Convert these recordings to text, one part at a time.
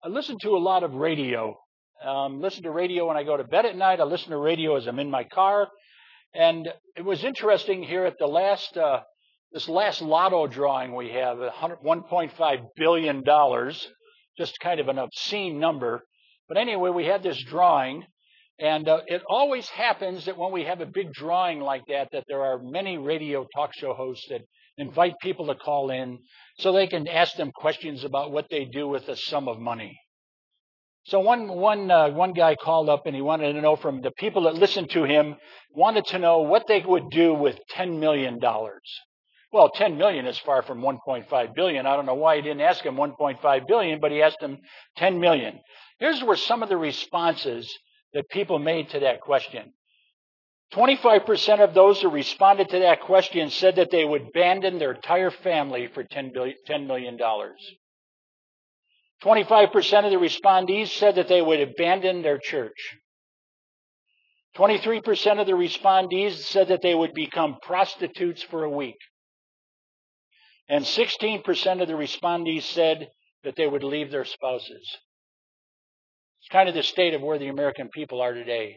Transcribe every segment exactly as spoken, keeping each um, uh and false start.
I listen to a lot of radio. Um, listen to radio when I go to bed at night. I listen to radio as I'm in my car. And it was interesting here at the last, uh, this last lotto drawing we have, one point five billion dollars, just kind of an obscene number. But anyway, we had this drawing, and uh, it always happens that when we have a big drawing like that, that there are many radio talk show hosts that invite people to call in so they can ask them questions about what they do with a sum of money. So one one uh, one guy called up and he wanted to know from the people that listened to him, wanted to know what they would do with ten million dollars. Well, ten million dollars is far from one point five billion dollars. I don't know why he didn't ask him one point five billion dollars, but he asked him ten million dollars. Here's where some of the responses that people made to that question. twenty-five percent of those who responded to that question said that they would abandon their entire family for ten million dollars. twenty-five percent of the respondees said that they would abandon their church. twenty-three percent of the respondees said that they would become prostitutes for a week. And sixteen percent of the respondees said that they would leave their spouses. It's kind of the state of where the American people are today.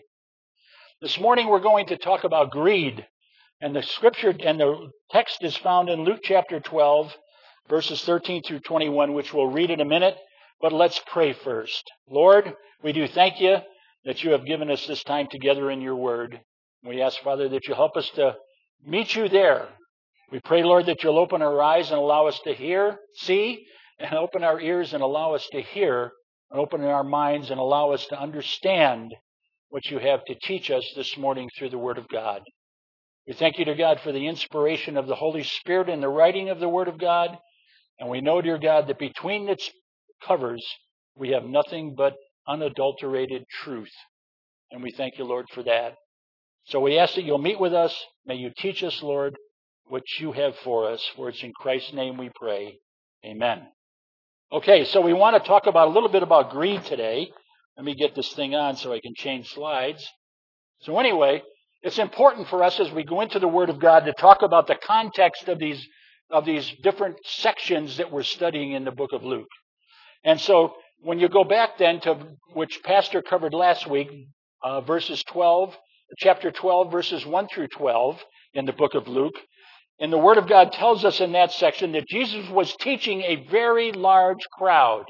This morning we're going to talk about greed. And the scripture and the text is found in Luke chapter twelve, verses thirteen through twenty-one, which we'll read in a minute. But let's pray first. Lord, we do thank you that you have given us this time together in your word. We ask, Father, that you help us to meet you there. We pray, Lord, that you'll open our eyes and allow us to hear, see, and open our ears and allow us to hear, and open our minds and allow us to understand what you have to teach us this morning through the word of God. We thank you, dear God, for the inspiration of the Holy Spirit in the writing of the word of God. And we know, dear God, that between its covers, we have nothing but unadulterated truth. And we thank you, Lord, for that. So we ask that you'll meet with us. May you teach us, Lord, what you have for us. For it's in Christ's name we pray. Amen. Okay, so we want to talk about a little bit about greed today. Let me get this thing on so I can change slides. So anyway, it's important for us as we go into the Word of God to talk about the context of these, of these different sections that we're studying in the book of Luke. And so when you go back then to which Pastor covered last week, uh, verses twelve, chapter twelve, verses one through twelve in the book of Luke, and the Word of God tells us in that section that Jesus was teaching a very large crowd.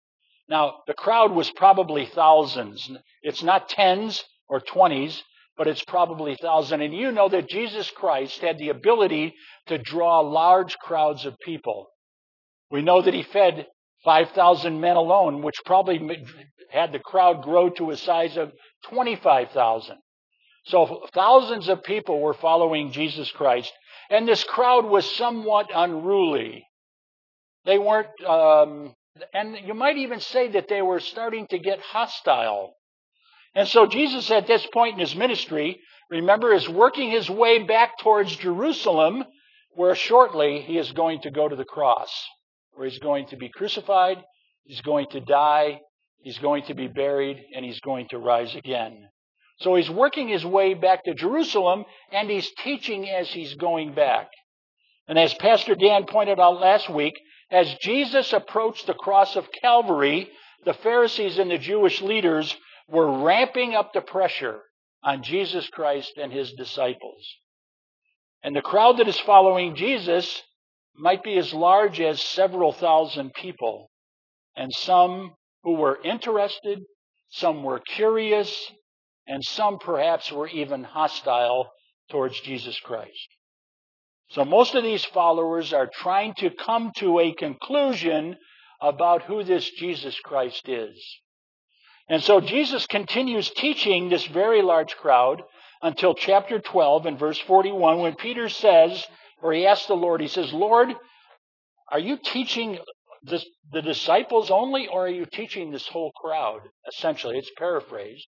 Now, the crowd was probably thousands. It's not tens or twenties, but it's probably thousands. And you know that Jesus Christ had the ability to draw large crowds of people. We know that he fed five thousand men alone, which probably had the crowd grow to a size of twenty-five thousand. So thousands of people were following Jesus Christ. And this crowd was somewhat unruly. They weren't, um, and you might even say that they were starting to get hostile. And so Jesus at this point in his ministry, remember, is working his way back towards Jerusalem, where shortly he is going to go to the cross, where he's going to be crucified, he's going to die, he's going to be buried, and he's going to rise again. So he's working his way back to Jerusalem, and he's teaching as he's going back. And as Pastor Dan pointed out last week, as Jesus approached the cross of Calvary, the Pharisees and the Jewish leaders were ramping up the pressure on Jesus Christ and his disciples. And the crowd that is following Jesus might be as large as several thousand people. And some who were interested, some were curious, and some perhaps were even hostile towards Jesus Christ. So most of these followers are trying to come to a conclusion about who this Jesus Christ is. And so Jesus continues teaching this very large crowd until chapter twelve and verse forty-one, when Peter says, or he asks the Lord, he says, Lord, are you teaching this, the disciples only, or are you teaching this whole crowd? Essentially, it's paraphrased.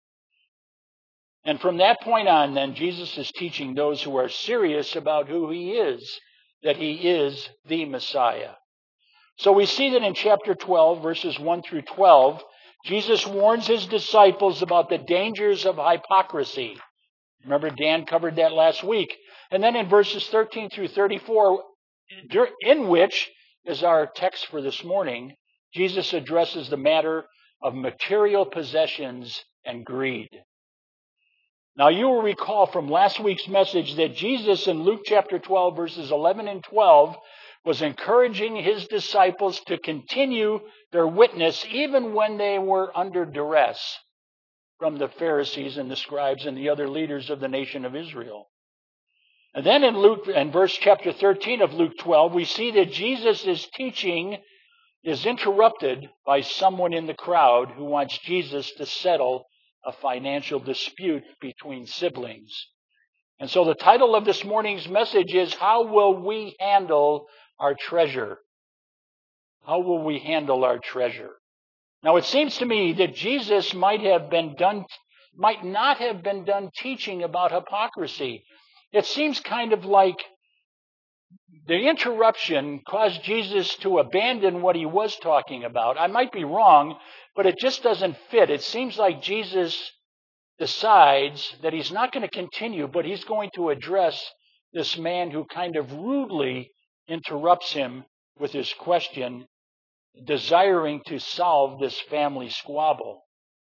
And from that point on, then, Jesus is teaching those who are serious about who he is, that he is the Messiah. So we see that in chapter twelve, verses one through twelve, Jesus warns his disciples about the dangers of hypocrisy. Remember, Dan covered that last week. And then in verses thirteen through thirty-four, in which is our text for this morning, Jesus addresses the matter of material possessions and greed. Now, you will recall from last week's message that Jesus in Luke chapter twelve, verses eleven and twelve, was encouraging his disciples to continue their witness even when they were under duress from the Pharisees and the scribes and the other leaders of the nation of Israel. And then in Luke, in verse chapter thirteen of Luke twelve, we see that Jesus' teaching is interrupted by someone in the crowd who wants Jesus to settle a financial dispute between siblings. And so the title of this morning's message is, How Will We Handle Our Treasure? How will we handle our treasure? Now, it seems to me that Jesus might have been done, might not have been done teaching about hypocrisy. It seems kind of like the interruption caused Jesus to abandon what he was talking about. I might be wrong, but it just doesn't fit. It seems like Jesus decides that he's not going to continue, but he's going to address this man who kind of rudely interrupts him with his question, desiring to solve this family squabble.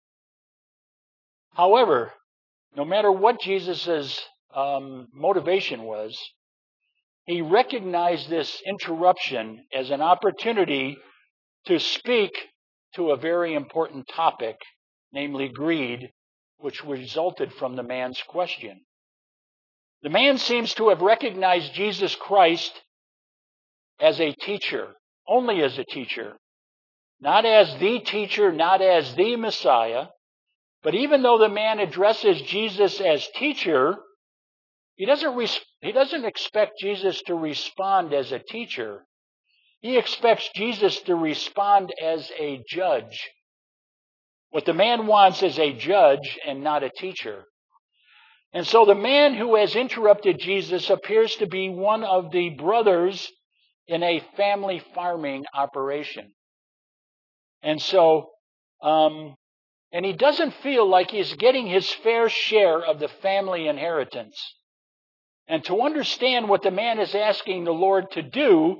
However, no matter what Jesus' um, motivation was, he recognized this interruption as an opportunity to speak to a very important topic, namely greed, which resulted from the man's question. The man seems to have recognized Jesus Christ as a teacher, only as a teacher, not as the teacher, not as the Messiah. But even though the man addresses Jesus as teacher, he doesn't res- he doesn't expect Jesus to respond as a teacher. He expects Jesus to respond as a judge. What the man wants is a judge and not a teacher. And so the man who has interrupted Jesus appears to be one of the brothers in a family farming operation. And so, um, and he doesn't feel like he's getting his fair share of the family inheritance. And to understand what the man is asking the Lord to do,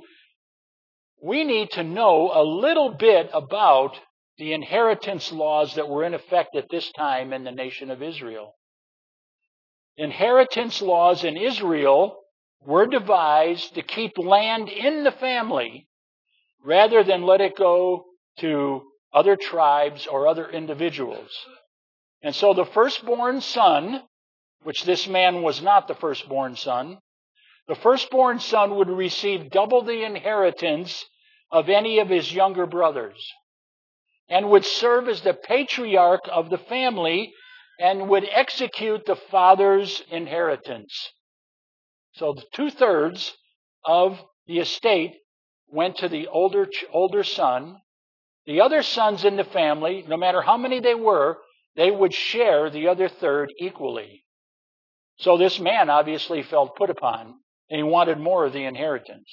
we need to know a little bit about the inheritance laws that were in effect at this time in the nation of Israel. Inheritance laws in Israel were devised to keep land in the family rather than let it go to other tribes or other individuals. And so the firstborn son, which this man was not the firstborn son, the firstborn son would receive double the inheritance of any of his younger brothers and would serve as the patriarch of the family and would execute the father's inheritance. So the two-thirds of the estate went to the older, older son. The other sons in the family, no matter how many they were, they would share the other third equally. So this man obviously felt put upon, and he wanted more of the inheritance.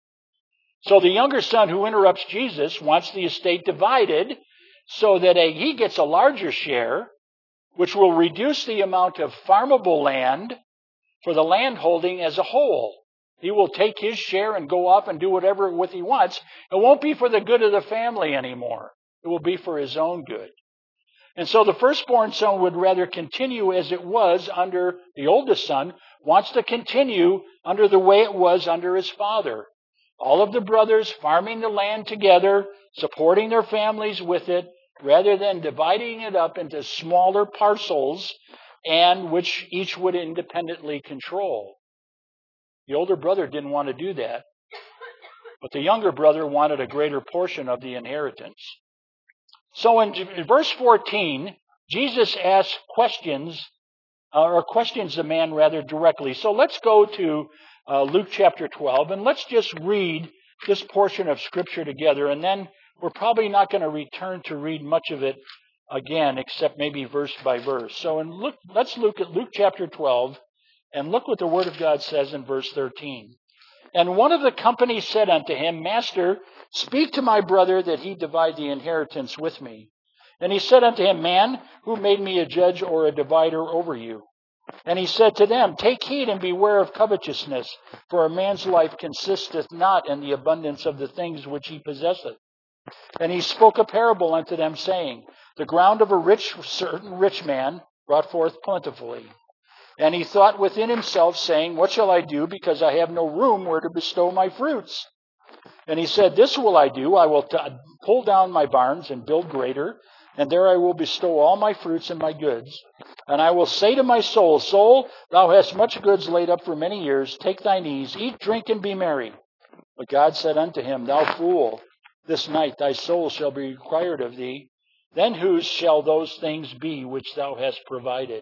So the younger son who interrupts Jesus wants the estate divided so that a, he gets a larger share, which will reduce the amount of farmable land for the landholding as a whole. He will take his share and go off and do whatever with he wants. It won't be for the good of the family anymore. It will be for his own good. And so the firstborn son would rather continue as it was under the oldest son, wants to continue under the way it was under his father. All of the brothers farming the land together, supporting their families with it, rather than dividing it up into smaller parcels and which each would independently control. The older brother didn't want to do that, but the younger brother wanted a greater portion of the inheritance. So in verse fourteen, Jesus asks questions, uh, or questions the man rather directly. So let's go to uh, Luke chapter twelve, and let's just read this portion of Scripture together, and then we're probably not going to return to read much of it again, except maybe verse by verse. So in Luke, let's look at Luke chapter twelve, and look what the Word of God says in verse thirteen. And one of the company said unto him, Master, speak to my brother that he divide the inheritance with me. And he said unto him, Man, who made me a judge or a divider over you? And he said to them, Take heed and beware of covetousness, for a man's life consisteth not in the abundance of the things which he possesseth. And he spoke a parable unto them, saying, The ground of a rich, certain rich man brought forth plentifully. And he thought within himself, saying, What shall I do, because I have no room where to bestow my fruits? And he said, This will I do. I will t- pull down my barns and build greater, and there I will bestow all my fruits and my goods. And I will say to my soul, Soul, thou hast much goods laid up for many years. Take thine ease, eat, drink, and be merry. But God said unto him, Thou fool, this night thy soul shall be required of thee. Then whose shall those things be which thou hast provided?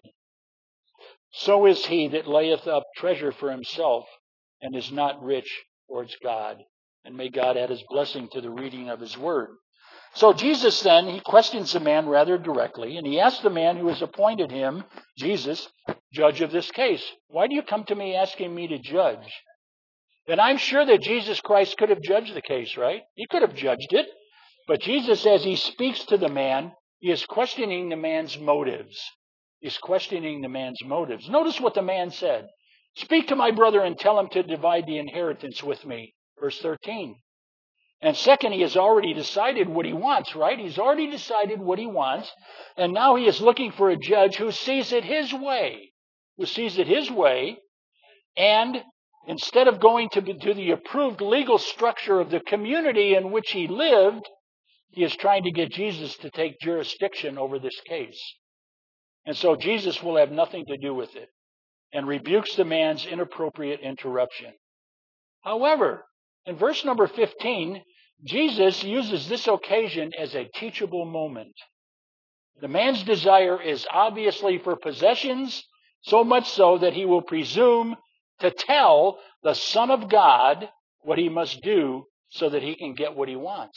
So is he that layeth up treasure for himself, and is not rich towards God. And may God add his blessing to the reading of his word. So Jesus then, he questions the man rather directly, and he asks the man who has appointed him, Jesus, judge of this case. Why do you come to me asking me to judge? And I'm sure that Jesus Christ could have judged the case, right? He could have judged it. But Jesus, as he speaks to the man, he is questioning the man's motives. He's questioning the man's motives. Notice what the man said. Speak to my brother and tell him to divide the inheritance with me. Verse thirteen. And second, he has already decided what he wants, right? He's already decided what he wants. And now he is looking for a judge who sees it his way. Who sees it his way. And instead of going to, to the approved legal structure of the community in which he lived, he is trying to get Jesus to take jurisdiction over this case. And so Jesus will have nothing to do with it and rebukes the man's inappropriate interruption. However, in verse number fifteen, Jesus uses this occasion as a teachable moment. The man's desire is obviously for possessions, so much so that he will presume to tell the Son of God what he must do so that he can get what he wants.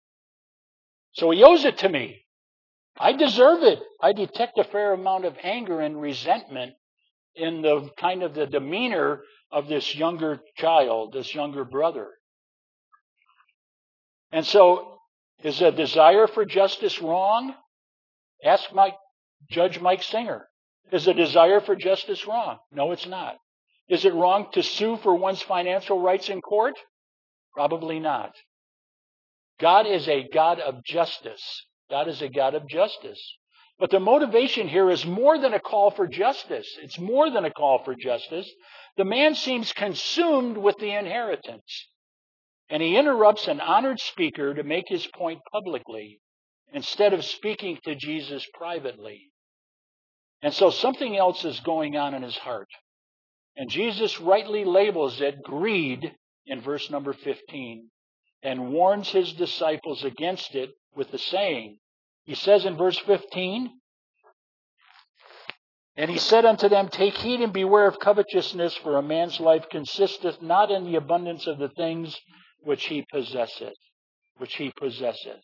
So he owes it to me. I deserve it. I detect a fair amount of anger and resentment in the kind of the demeanor of this younger child, this younger brother. And so, is a desire for justice wrong? Ask Mike, Judge Mike Singer. Is a desire for justice wrong? No, it's not. Is it wrong to sue for one's financial rights in court? Probably not. God is a God of justice. God is a God of justice. But the motivation here is more than a call for justice. It's more than a call for justice. The man seems consumed with the inheritance. And he interrupts an honored speaker to make his point publicly instead of speaking to Jesus privately. And so something else is going on in his heart. And Jesus rightly labels it greed in verse number fifteen and warns his disciples against it with the saying. He says in verse fifteen, And he said unto them, Take heed and beware of covetousness, for a man's life consisteth not in the abundance of the things which he possesseth, which he possesseth.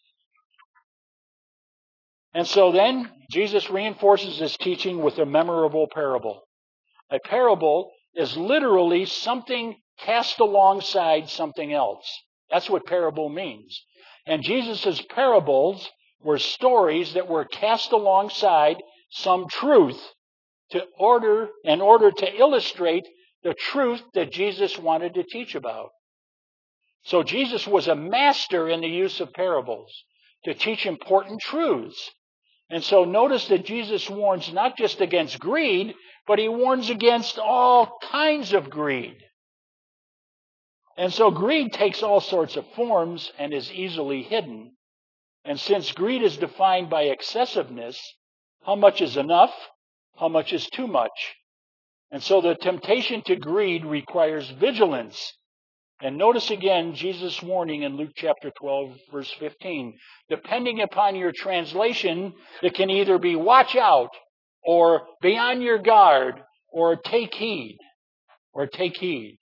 And so then, Jesus reinforces his teaching with a memorable parable. A parable is literally something cast alongside something else. That's what parable means. And Jesus' parables were stories that were cast alongside some truth to order, in order to illustrate the truth that Jesus wanted to teach about. So Jesus was a master in the use of parables to teach important truths. And so notice that Jesus warns not just against greed, but he warns against all kinds of greed. And so greed takes all sorts of forms and is easily hidden. And since greed is defined by excessiveness, how much is enough? How much is too much? And so the temptation to greed requires vigilance. And notice again Jesus' warning in Luke chapter twelve, verse fifteen. Depending upon your translation, it can either be watch out, or be on your guard, or take heed, or take heed.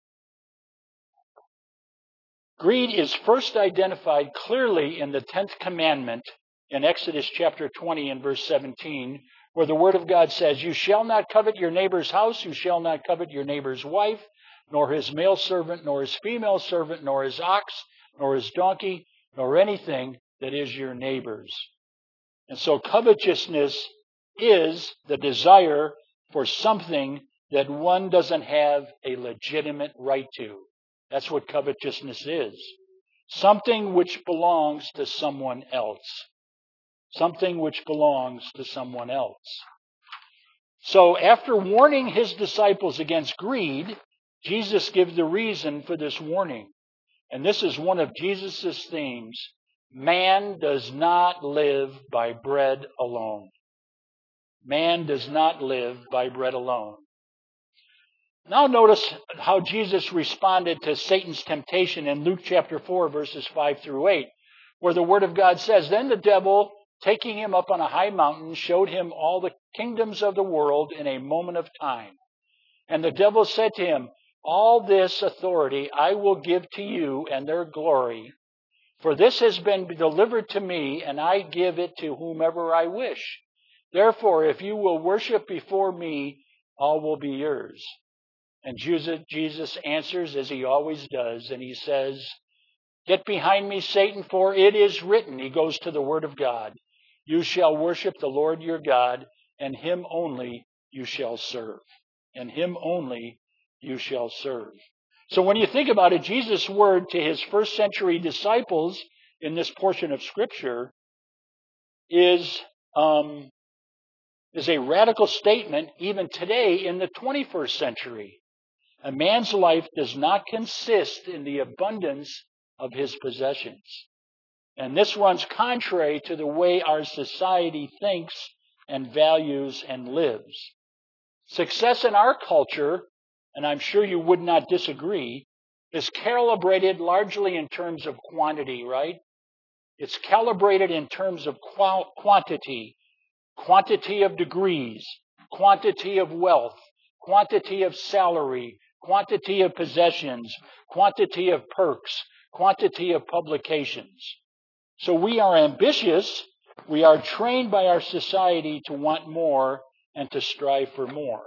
Greed is first identified clearly in the tenth commandment in Exodus chapter twenty and verse seventeen, where the Word of God says, You shall not covet your neighbor's house, you shall not covet your neighbor's wife, nor his male servant, nor his female servant, nor his ox, nor his donkey, nor anything that is your neighbor's. And so covetousness is the desire for something that one doesn't have a legitimate right to. That's what covetousness is. Something which belongs to someone else. Something which belongs to someone else. So after warning his disciples against greed, Jesus gives the reason for this warning. And this is one of Jesus' themes. Man does not live by bread alone. Man does not live by bread alone. Now notice how Jesus responded to Satan's temptation in Luke chapter four, verses five through eight, where the Word of God says, Then the devil, taking him up on a high mountain, showed him all the kingdoms of the world in a moment of time. And the devil said to him, All this authority I will give to you and their glory, for this has been delivered to me, and I give it to whomever I wish. Therefore, if you will worship before me, all will be yours. And Jesus answers as he always does, and he says, Get behind me, Satan, for it is written. He goes to the Word of God. You shall worship the Lord your God, and him only you shall serve. And him only you shall serve. So when you think about it, Jesus' word to his first century disciples in this portion of Scripture is, um, is a radical statement even today in the twenty-first century. A man's life does not consist in the abundance of his possessions. And this runs contrary to the way our society thinks and values and lives. Success in our culture, and I'm sure you would not disagree, is calibrated largely in terms of quantity, right? It's calibrated in terms of qual- quantity, quantity of degrees, quantity of wealth, quantity of salary, quantity of possessions, quantity of perks, quantity of publications. So we are ambitious. We are trained by our society to want more and to strive for more.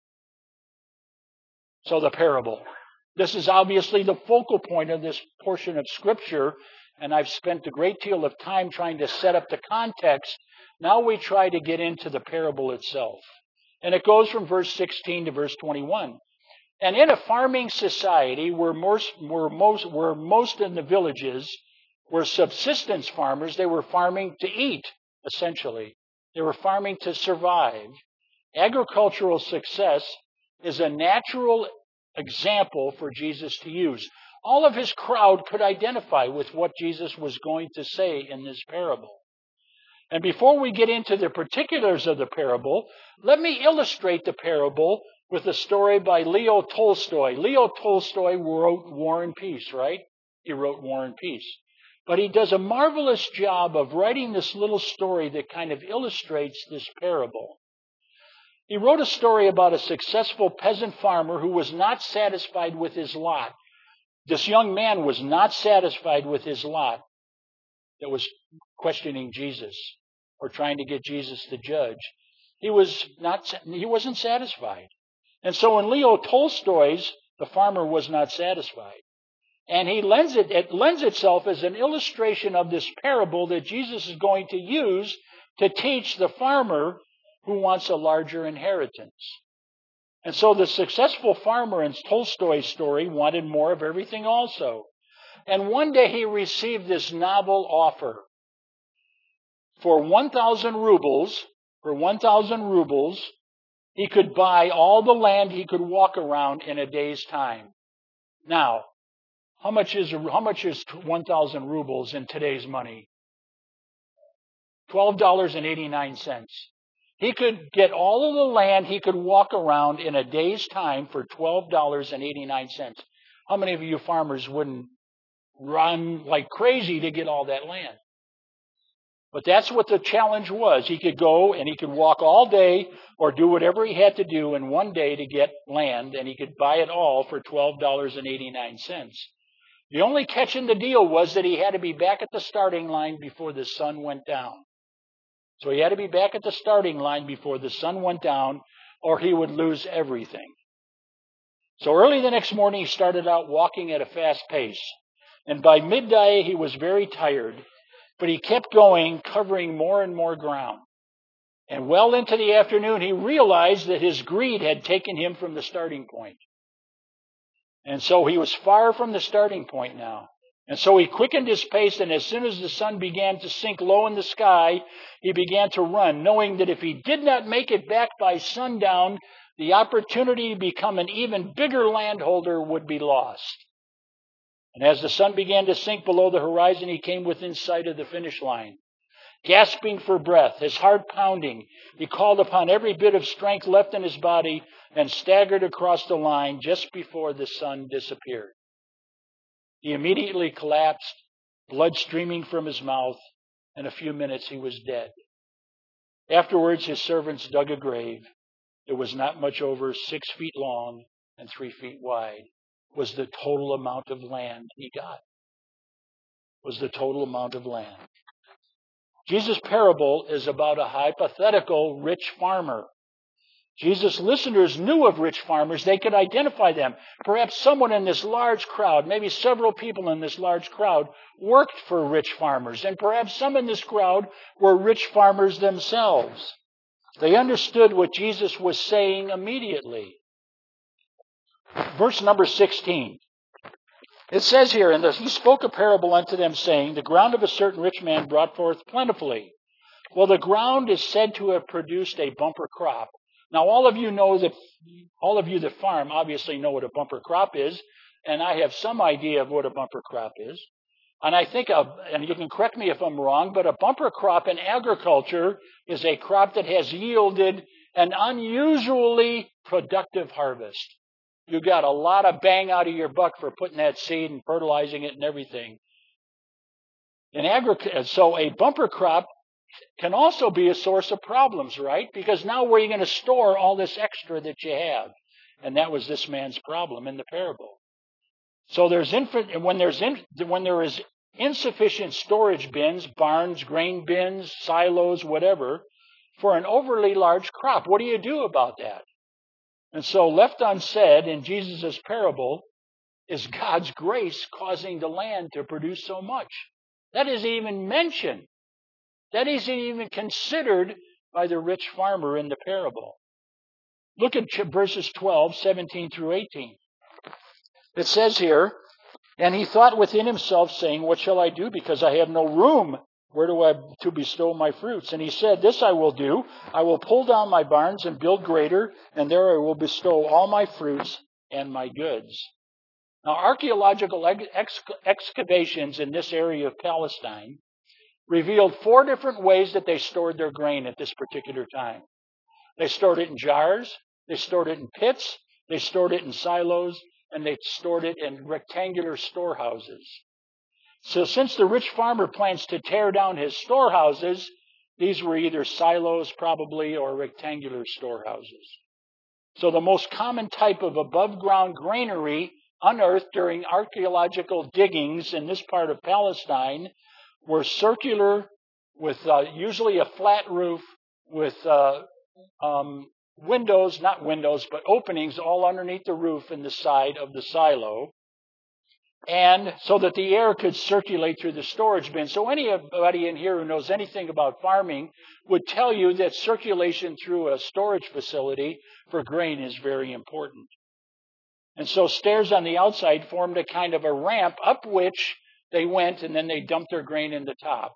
So the parable. This is obviously the focal point of this portion of Scripture, and I've spent a great deal of time trying to set up the context. Now we try to get into the parable itself. And it goes from verse sixteen to verse twenty-one. And in a farming society where most, where most, where most in the villages were subsistence farmers, they were farming to eat, essentially. They were farming to survive. Agricultural success is a natural example for Jesus to use. All of his crowd could identify with what Jesus was going to say in this parable. And before we get into the particulars of the parable, let me illustrate the parable with a story by Leo Tolstoy. Leo Tolstoy wrote War and Peace, right? He wrote War and Peace. But he does a marvelous job of writing this little story that kind of illustrates this parable. He wrote a story about a successful peasant farmer who was not satisfied with his lot. This young man was not satisfied with his lot that was questioning Jesus or trying to get Jesus to judge. He was not, he wasn't satisfied. And so in Leo Tolstoy's, the farmer was not satisfied. And he lends it, it lends itself as an illustration of this parable that Jesus is going to use to teach the farmer who wants a larger inheritance. And so the successful farmer in Tolstoy's story wanted more of everything also. And one day he received this novel offer. For one thousand rubles, for one thousand rubles, he could buy all the land he could walk around in a day's time. Now, how much is how much is one thousand rubles in today's money? twelve dollars and eighty-nine cents. He could get all of the land he could walk around in a day's time for twelve dollars and eighty-nine cents. How many of you farmers wouldn't run like crazy to get all that land? But that's what the challenge was. He could go and he could walk all day or do whatever he had to do in one day to get land, and he could buy it all for twelve dollars and eighty-nine cents. The only catch in the deal was that he had to be back at the starting line before the sun went down. So he had to be back at the starting line before the sun went down, or he would lose everything. So early the next morning, he started out walking at a fast pace. And by midday, he was very tired. But he kept going, covering more and more ground. And well into the afternoon, he realized that his greed had taken him from the starting point. And so he was far from the starting point now. And so he quickened his pace, and as soon as the sun began to sink low in the sky, he began to run, knowing that if he did not make it back by sundown, the opportunity to become an even bigger landholder would be lost. And as the sun began to sink below the horizon, he came within sight of the finish line. Gasping for breath, his heart pounding, he called upon every bit of strength left in his body and staggered across the line just before the sun disappeared. He immediately collapsed, blood streaming from his mouth. In a few minutes, he was dead. Afterwards, his servants dug a grave. It was not much over six feet long and three feet wide. Was the total amount of land he got. Was the total amount of land. Jesus' parable is about a hypothetical rich farmer. Jesus' listeners knew of rich farmers. They could identify them. Perhaps someone in this large crowd, maybe several people in this large crowd, worked for rich farmers. And perhaps some in this crowd were rich farmers themselves. They understood what Jesus was saying immediately. Verse number sixteen. It says here, and he spoke a parable unto them, saying, the ground of a certain rich man brought forth plentifully. Well, the ground is said to have produced a bumper crop. Now, all of you know that, all of you that farm obviously know what a bumper crop is, and I have some idea of what a bumper crop is. And I think, a, and you can correct me if I'm wrong, but a bumper crop in agriculture is a crop that has yielded an unusually productive harvest. You got a lot of bang out of your buck for putting that seed and fertilizing it and everything. In agriculture, so a bumper crop can also be a source of problems, right? Because now where are you going to store all this extra that you have? And that was this man's problem in the parable. So there's infant, when there's in, when there is insufficient storage bins, barns, grain bins, silos, whatever, for an overly large crop, what do you do about that? And so left unsaid in Jesus' parable is God's grace causing the land to produce so much. That isn't even mentioned. That isn't even considered by the rich farmer in the parable. Look at verses twelve, seventeen through eighteen. It says here, and he thought within himself, saying, what shall I do? Because I have no room. Where do I to bestow my fruits? And he said, this I will do. I will pull down my barns and build greater, and there I will bestow all my fruits and my goods. Now, archaeological ex- excavations in this area of Palestine revealed four different ways that they stored their grain at this particular time. They stored it in jars, they stored it in pits, they stored it in silos, and they stored it in rectangular storehouses. So since the rich farmer plans to tear down his storehouses, these were either silos probably or rectangular storehouses. So the most common type of above-ground granary unearthed during archaeological diggings in this part of Palestine were circular with uh, usually a flat roof with uh, um, windows, not windows, but openings all underneath the roof and the side of the silo, and so that the air could circulate through the storage bin. So anybody in here who knows anything about farming would tell you that circulation through a storage facility for grain is very important. And so stairs on the outside formed a kind of a ramp up which they went, and then they dumped their grain in the top.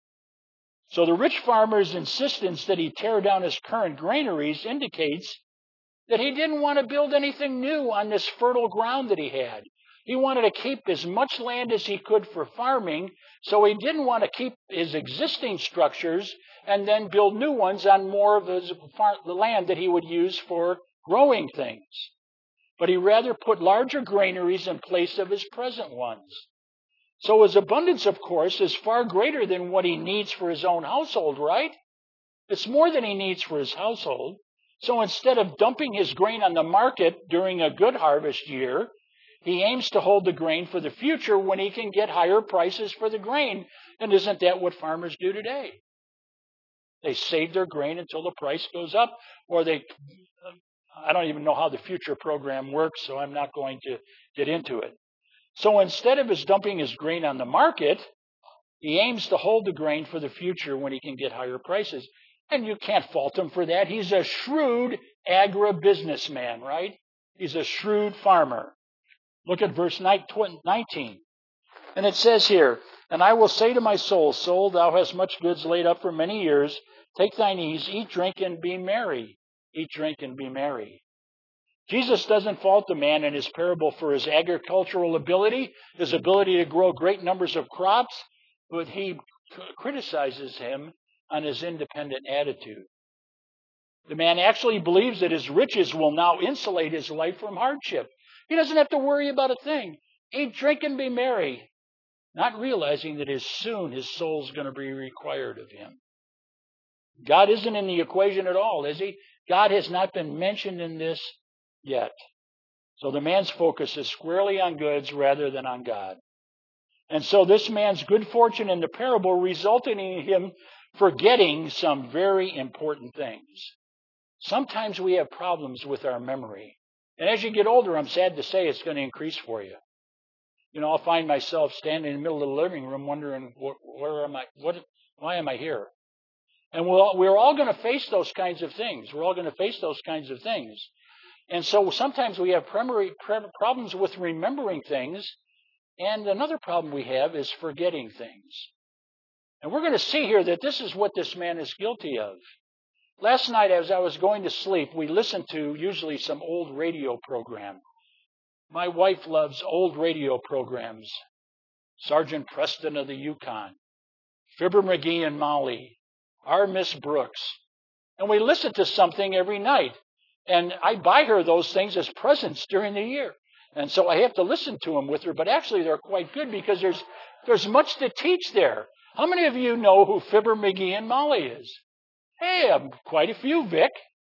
So the rich farmer's insistence that he tear down his current granaries indicates that he didn't want to build anything new on this fertile ground that he had. He wanted to keep as much land as he could for farming, so he didn't want to keep his existing structures and then build new ones on more of his far- the land that he would use for growing things. But he rather put larger granaries in place of his present ones. So his abundance, of course, is far greater than what he needs for his own household, right? It's more than he needs for his household. So instead of dumping his grain on the market during a good harvest year, he aims to hold the grain for the future when he can get higher prices for the grain. And isn't that what farmers do today? They save their grain until the price goes up, or they, I don't even know how the future program works, so I'm not going to get into it. So instead of his dumping his grain on the market, he aims to hold the grain for the future when he can get higher prices. And you can't fault him for that. He's a shrewd agribusinessman, right? He's a shrewd farmer. Look at verse nineteen. And it says here, and I will say to my soul, soul, thou hast much goods laid up for many years. Take thine ease, eat, drink, and be merry. Eat, drink, and be merry. Jesus doesn't fault the man in his parable for his agricultural ability, his ability to grow great numbers of crops, but he criticizes him on his independent attitude. The man actually believes that his riches will now insulate his life from hardship. He doesn't have to worry about a thing. Eat, drink, and be merry. Not realizing that as soon his soul's going to be required of him. God isn't in the equation at all, is he? God has not been mentioned in this yet. So the man's focus is squarely on goods rather than on God. And so this man's good fortune in the parable resulted in him forgetting some very important things. Sometimes we have problems with our memory. And as you get older, I'm sad to say it's going to increase for you. You know, I'll find myself standing in the middle of the living room wondering, where, where am I? What? Why am I here? And we'll, we're all going to face those kinds of things. We're all going to face those kinds of things. And so sometimes we have primary problems with remembering things. And another problem we have is forgetting things. And we're going to see here that this is what this man is guilty of. Last night, as I was going to sleep, we listened to usually some old radio program. My wife loves old radio programs. Sergeant Preston of the Yukon, Fibber McGee and Molly, our Miss Brooks. And we listen to something every night. And I buy her those things as presents during the year. And so I have to listen to them with her. But actually, they're quite good because there's there's much to teach there. How many of you know who Fibber McGee and Molly is? Hey, um, quite a few, Vic.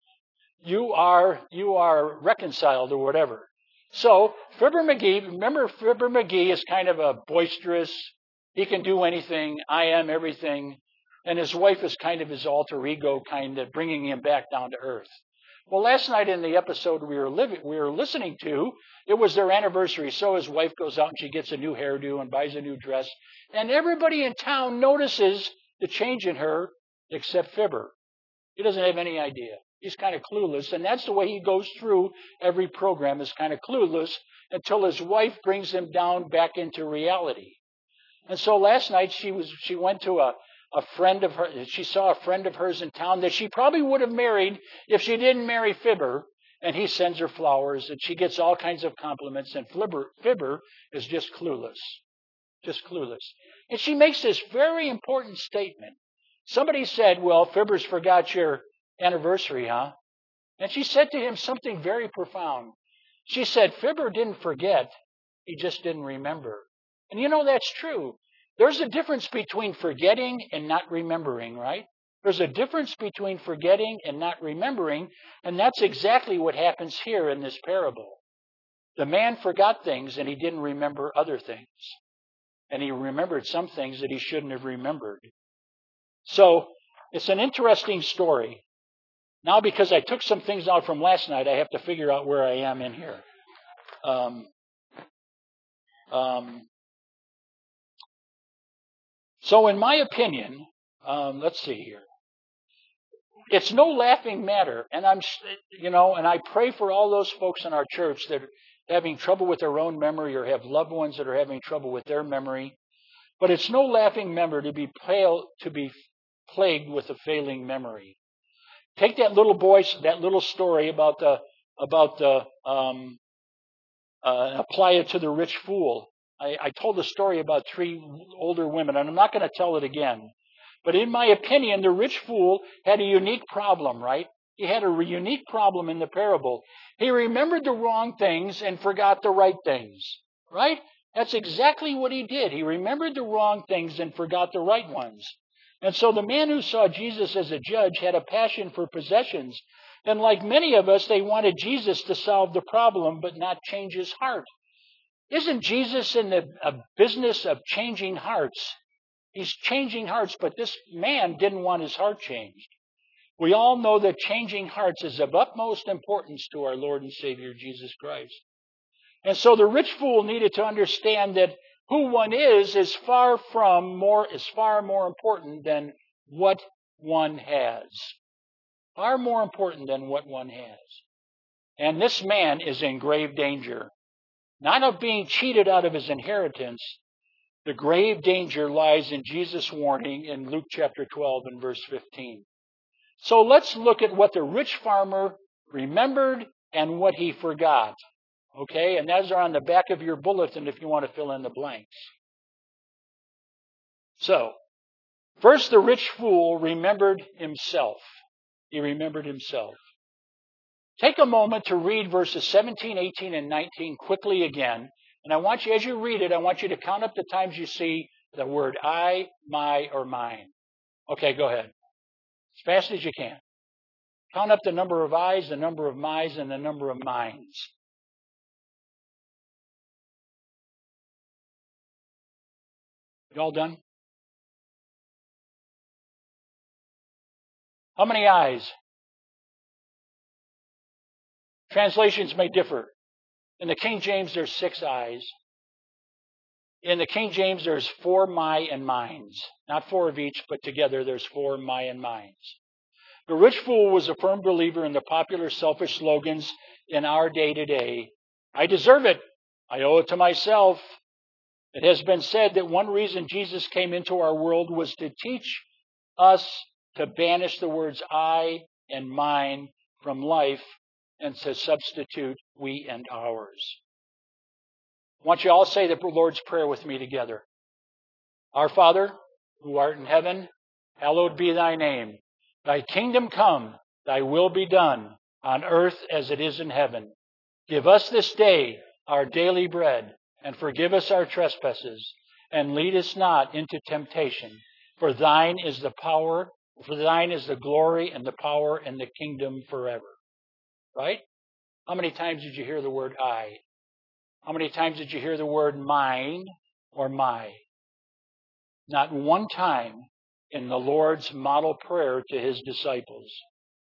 You are you are reconciled or whatever. So Fibber McGee, remember Fibber McGee is kind of a boisterous, he can do anything, I am everything. And his wife is kind of his alter ego, kind of bringing him back down to earth. Well, last night in the episode we were living, we were listening to, it was their anniversary. So his wife goes out and she gets a new hairdo and buys a new dress. And everybody in town notices the change in her except Fibber. He doesn't have any idea. He's kind of clueless. And that's the way he goes through every program, is kind of clueless until his wife brings him down back into reality. And so last night she was she went to a A friend of her, she saw a friend of hers in town that she probably would have married if she didn't marry Fibber, and he sends her flowers, and she gets all kinds of compliments, and Fibber, Fibber is just clueless, just clueless. And she makes this very important statement. Somebody said, well, Fibber's forgot your anniversary, huh? And she said to him something very profound. She said, Fibber didn't forget, he just didn't remember. And you know, that's true. There's a difference between forgetting and not remembering, right? There's a difference between forgetting and not remembering, and that's exactly what happens here in this parable. The man forgot things and he didn't remember other things. And he remembered some things that he shouldn't have remembered. So, it's an interesting story. Now, because I took some things out from last night, I have to figure out where I am in here. Um, um, So in my opinion, um, let's see here. It's no laughing matter. And I'm, you know, and I pray for all those folks in our church that are having trouble with their own memory or have loved ones that are having trouble with their memory. But it's no laughing matter to be pale, to be plagued with a failing memory. Take that little boy, that little story about the, about the, um, uh, apply it to the rich fool. I, I told a story about three older women, and I'm not going to tell it again. But in my opinion, the rich fool had a unique problem, right? He had a unique problem in the parable. He remembered the wrong things and forgot the right things, right? That's exactly what he did. He remembered the wrong things and forgot the right ones. And so the man who saw Jesus as a judge had a passion for possessions. And like many of us, they wanted Jesus to solve the problem, but not change his heart. Isn't Jesus in the uh, business of changing hearts? He's changing hearts, but this man didn't want his heart changed. We all know that changing hearts is of utmost importance to our Lord and Savior, Jesus Christ. And so the rich fool needed to understand that who one is is far from more, is far more important than what one has. Far more important than what one has. And this man is in grave danger. Not of being cheated out of his inheritance, The grave danger lies in Jesus' warning in Luke chapter twelve and verse fifteen. So let's look at what the rich farmer remembered and what he forgot. Okay, and those are on the back of your bulletin if you want to fill in the blanks. So, first the rich fool remembered himself. He remembered himself. Take a moment to read verses seventeen, eighteen, and nineteen quickly again. And I want you, as you read it, I want you to count up the times you see the word I, my, or mine. Okay, go ahead. As fast as you can. Count up the number of I's, the number of my's, and the number of mines. You all done? How many I's? Translations may differ. In the King James, there's six I's. In the King James, there's four my and mines. Not four of each, but together there's four my and mines. The rich fool was a firm believer in the popular selfish slogans in our day to day. I deserve it. I owe it to myself. It has been said that one reason Jesus came into our world was to teach us to banish the words I and mine from life and to substitute we and ours. I want you all to say the Lord's Prayer with me together. Our Father, who art in heaven, hallowed be thy name. Thy kingdom come, thy will be done, on earth as it is in heaven. Give us this day our daily bread, and forgive us our trespasses, and lead us not into temptation. For thine is the power, for thine is the glory and the power and the kingdom forever. Right? How many times did you hear the word I? How many times did you hear the word mine or my? Not one time in the Lord's model prayer to his disciples.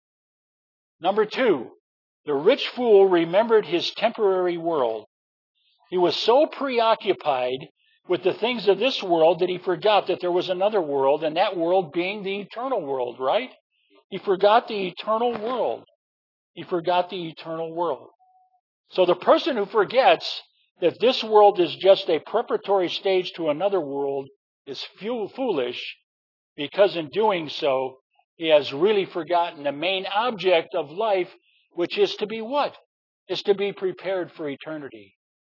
Number two, the rich fool remembered his temporary world. He was so preoccupied with the things of this world that he forgot that there was another world, and that world being the eternal world, right? He forgot the eternal world. He forgot the eternal world. So the person who forgets that this world is just a preparatory stage to another world is foolish, because in doing so, he has really forgotten the main object of life, which is to be what? Is to be prepared for eternity.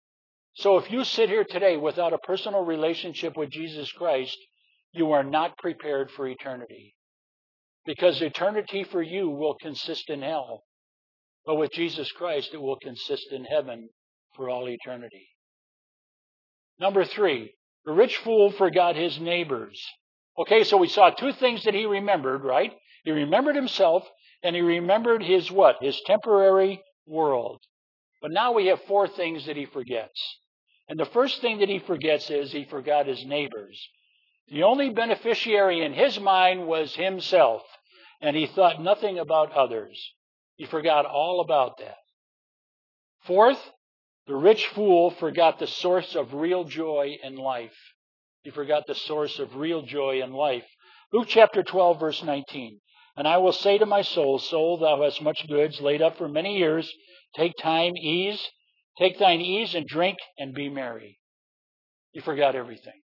So if you sit here today without a personal relationship with Jesus Christ, you are not prepared for eternity. Because eternity for you will consist in hell. But with Jesus Christ, it will consist in heaven for all eternity. Number three, the rich fool forgot his neighbors. Okay, so we saw two things that he remembered, right? He remembered himself, and he remembered his what? His temporary world. But now we have four things that he forgets. And the first thing that he forgets is he forgot his neighbors. The only beneficiary in his mind was himself, and he thought nothing about others. He forgot all about that. Fourth, the rich fool forgot the source of real joy in life. He forgot the source of real joy in life. Luke chapter twelve, verse nineteen. And I will say to my soul, soul, thou hast much goods laid up for many years. Take time, ease. Take thine ease and drink and be merry. He forgot everything.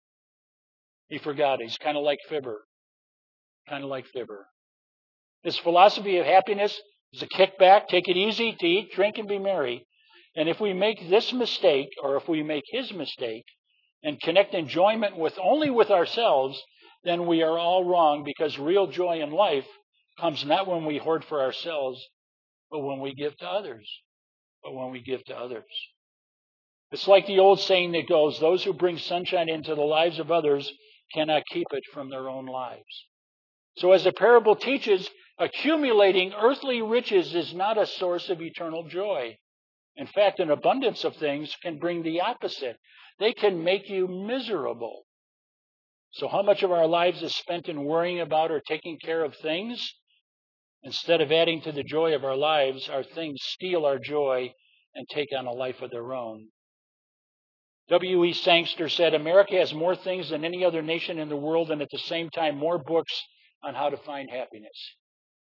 He forgot. He's kind of like Fibber. Kind of like Fibber. His philosophy of happiness is a kickback, take it easy, to eat, drink, and be merry. And if we make this mistake, or if we make his mistake, and connect enjoyment with only with ourselves, then we are all wrong, because real joy in life comes not when we hoard for ourselves, but when we give to others. But when we give to others. It's like the old saying that goes, those who bring sunshine into the lives of others cannot keep it from their own lives. So as the parable teaches, accumulating earthly riches is not a source of eternal joy. In fact, an abundance of things can bring the opposite. They can make you miserable. So how much of our lives is spent in worrying about or taking care of things? Instead of adding to the joy of our lives, our things steal our joy and take on a life of their own. W E Sangster said, America has more things than any other nation in the world, and at the same time more books on how to find happiness.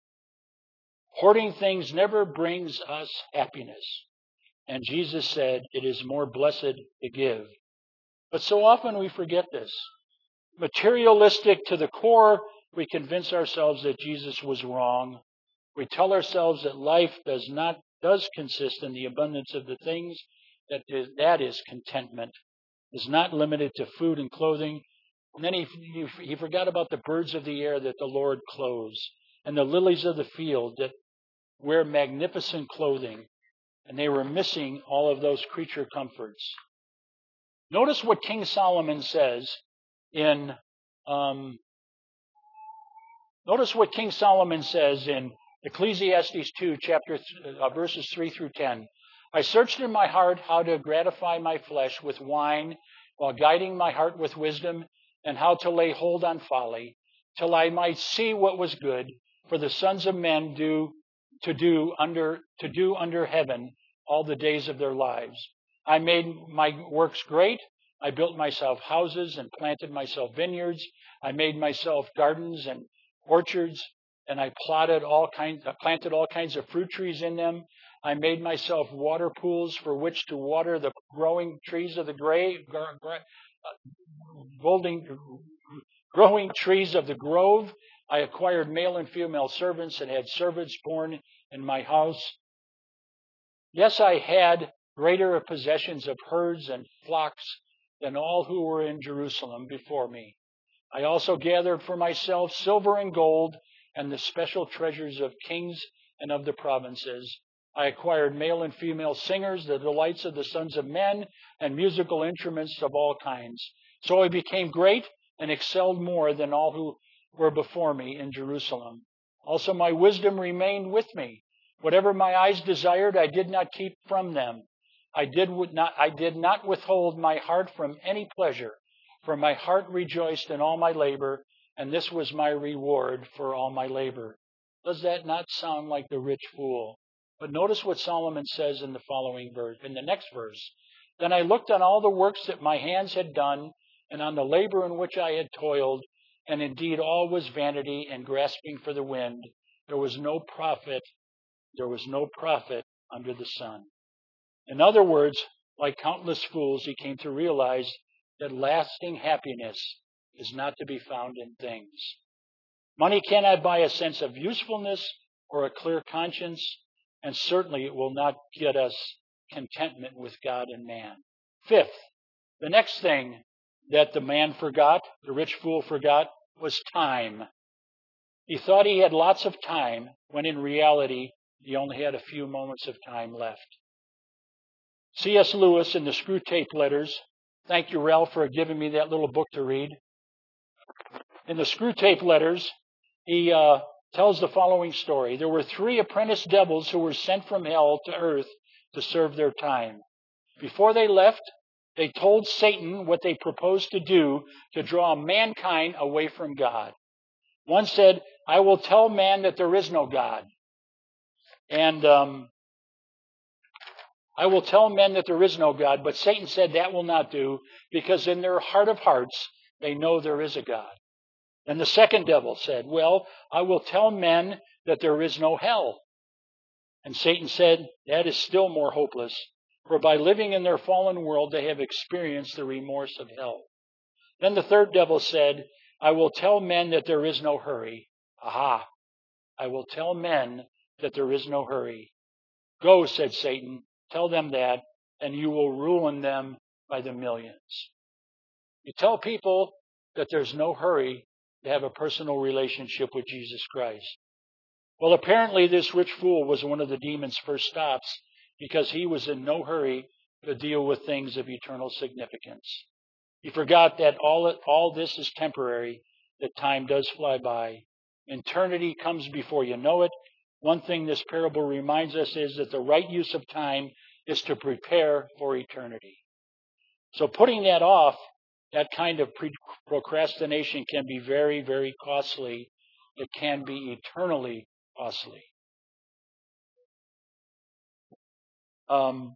Hoarding things never brings us happiness. And Jesus said, it is more blessed to give But so often we forget this. Materialistic to the core, we convince ourselves that Jesus was wrong. We tell ourselves that life does not does consist in the abundance of the things that is, that is contentment. Is not limited to food and clothing. And then he, he he forgot about the birds of the air that the Lord clothes, and the lilies of the field that wear magnificent clothing, and they were missing all of those creature comforts. Notice what King Solomon says in um, notice what King Solomon says in Ecclesiastes two, chapter uh, verses three through ten. I searched in my heart how to gratify my flesh with wine, while guiding my heart with wisdom, and how to lay hold on folly, till I might see what was good for the sons of men do to do under to do under heaven all the days of their lives. I made my works great. I built myself houses and planted myself vineyards. I made myself gardens and orchards, and I plotted all kinds, I planted all kinds of fruit trees in them. I made myself water pools for which to water the growing trees of the gray, golden, growing trees of the grove. I acquired male and female servants and had servants born in my house. Yes, I had greater possessions of herds and flocks than all who were in Jerusalem before me. I also gathered for myself silver and gold and the special treasures of kings and of the provinces. I acquired male and female singers, the delights of the sons of men, and musical instruments of all kinds. So I became great and excelled more than all who were before me in Jerusalem. Also my wisdom remained with me. Whatever my eyes desired, I did not keep from them. I did not, I did not withhold my heart from any pleasure, for my heart rejoiced in all my labor, and this was my reward for all my labor. Does that not sound like the rich fool? But notice what Solomon says in the following verse, in the next verse. Then I looked on all the works that my hands had done, and on the labor in which I had toiled, and indeed all was vanity and grasping for the wind. There was no profit, there was no profit under the sun. In other words, like countless fools, he came to realize that lasting happiness is not to be found in things. Money cannot buy a sense of usefulness or a clear conscience, and certainly it will not get us contentment with God and man. Fifth, the next thing that the man forgot, the rich fool forgot, was time. He thought he had lots of time, when in reality, he only had a few moments of time left. C S Lewis in the Screwtape Letters, thank you, Ralph, for giving me that little book to read. In the Screwtape Letters, he uh, tells the following story. There were three apprentice devils who were sent from hell to earth to serve their time. Before they left, they told Satan what they proposed to do to draw mankind away from God. One said, I will tell man that there is no God. And um, I will tell men that there is no God. But Satan said that will not do, because in their heart of hearts, they know there is a God. And the second devil said, well, I will tell men that there is no hell. And Satan said, that is still more hopeless, for by living in their fallen world, they have experienced the remorse of hell. Then the third devil said, I will tell men that there is no hurry. Aha! I will tell men that there is no hurry. Go, said Satan, tell them that, and you will ruin them by the millions. You tell people that there's no hurry to have a personal relationship with Jesus Christ. Well, apparently this rich fool was one of the demon's first stops, because he was in no hurry to deal with things of eternal significance. He forgot that all, all this is temporary, that time does fly by. Eternity comes before you know it. One thing this parable reminds us is that the right use of time is to prepare for eternity. So putting that off, that kind of pre- procrastination can be very, very costly. It can be eternally costly. Um,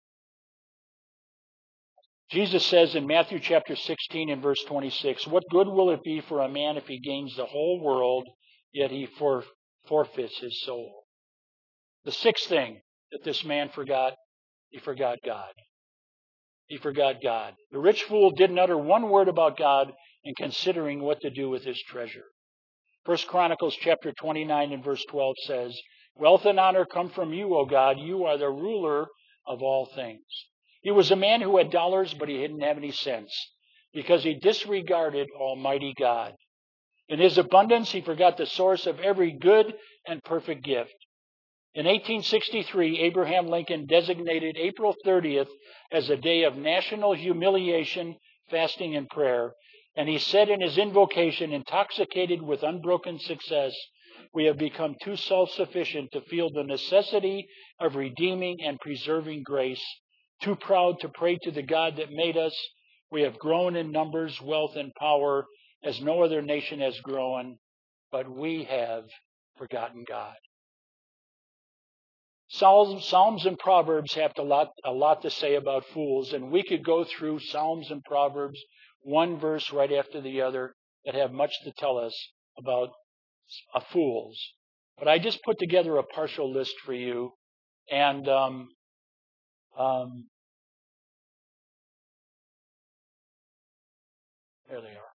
Jesus says in Matthew chapter sixteen and verse twenty-six, what good will it be for a man if he gains the whole world, yet he for, forfeits his soul? The sixth thing that this man forgot, he forgot God. he forgot God. The rich fool didn't utter one word about God in considering what to do with his treasure. First Chronicles chapter twenty-nine and verse twelve says, "Wealth and honor come from you, O God. You are the ruler of all things." He was a man who had dollars, but he didn't have any sense because he disregarded Almighty God. In his abundance, he forgot the source of every good and perfect gift. In eighteen sixty-three, Abraham Lincoln designated April thirtieth as a day of national humiliation, fasting, and prayer. And he said in his invocation, intoxicated with unbroken success, "We have become too self-sufficient to feel the necessity of redeeming and preserving grace, too proud to pray to the God that made us. We have grown in numbers, wealth, and power as no other nation has grown, but we have forgotten God." Psalms, Psalms and Proverbs have a lot, a lot to say about fools, and we could go through Psalms and Proverbs, one verse right after the other, that have much to tell us about uh, fools. But I just put together a partial list for you, and um, um, there they are.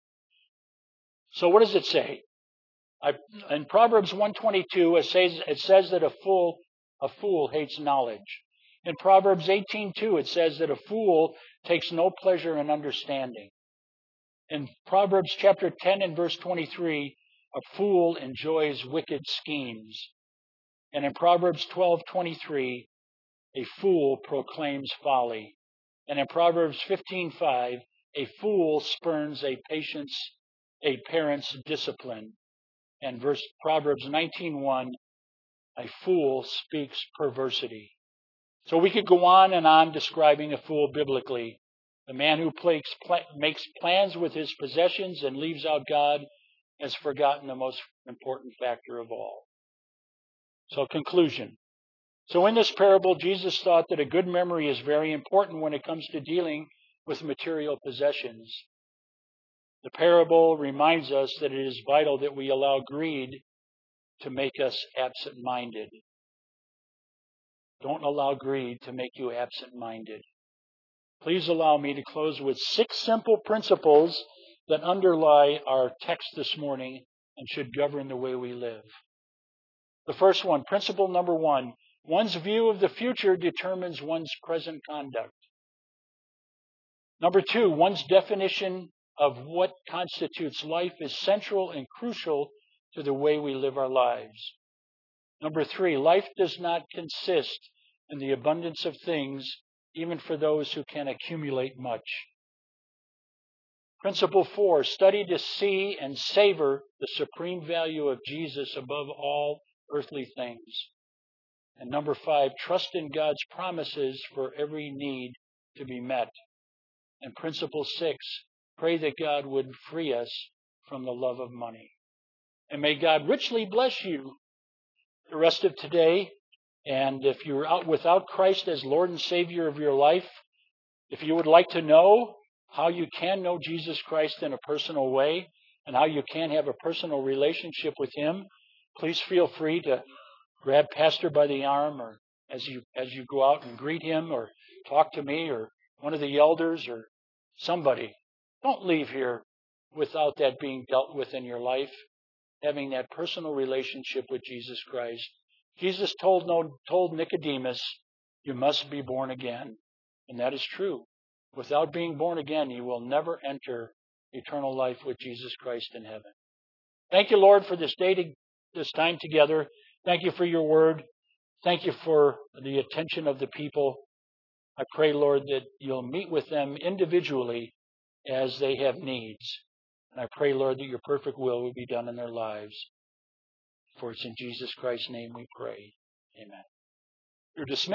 So what does it say? I, in Proverbs one twenty-two, it says, it says that a fool, a fool hates knowledge. In Proverbs eighteen two, it says that a fool takes no pleasure in understanding. In Proverbs chapter ten and verse twenty-three, a fool enjoys wicked schemes. And in Proverbs twelve twenty-three, a fool proclaims folly. And in Proverbs fifteen five, a fool spurns a patient's, a parent's discipline. And verse Proverbs nineteen one, a fool speaks perversity. So we could go on and on describing a fool biblically. The man who makes, makes plans with his possessions and leaves out God has forgotten the most important factor of all. So conclusion. So in this parable, Jesus thought that a good memory is very important when it comes to dealing with material possessions. The parable reminds us that it is vital that we allow greed to make us absent-minded. Don't allow greed to make you absent-minded. Please allow me to close with six simple principles that underlie our text this morning and should govern the way we live. The first one, principle number one, one's view of the future determines one's present conduct. Number two, one's definition of what constitutes life is central and crucial to the way we live our lives. Number three, life does not consist in the abundance of things, even for those who can accumulate much. Principle four, study to see and savor the supreme value of Jesus above all earthly things. And number five, trust in God's promises for every need to be met. And principle six, pray that God would free us from the love of money. And may God richly bless you the rest of today. And if you're out without Christ as Lord and Savior of your life, if you would like to know how you can know Jesus Christ in a personal way and how you can have a personal relationship with Him, please feel free to grab Pastor by the arm, or as you as you go out and greet him, or talk to me or one of the elders or somebody. Don't leave here without that being dealt with in your life, having that personal relationship with Jesus Christ. Jesus told, no, told Nicodemus, you must be born again. And that is true. Without being born again, you will never enter eternal life with Jesus Christ in heaven. Thank you, Lord, for this day, to, this time together. Thank you for your word. Thank you for the attention of the people. I pray, Lord, that you'll meet with them individually as they have needs. And I pray, Lord, that your perfect will will be done in their lives. For it's in Jesus Christ's name we pray. Amen. You're dismissed.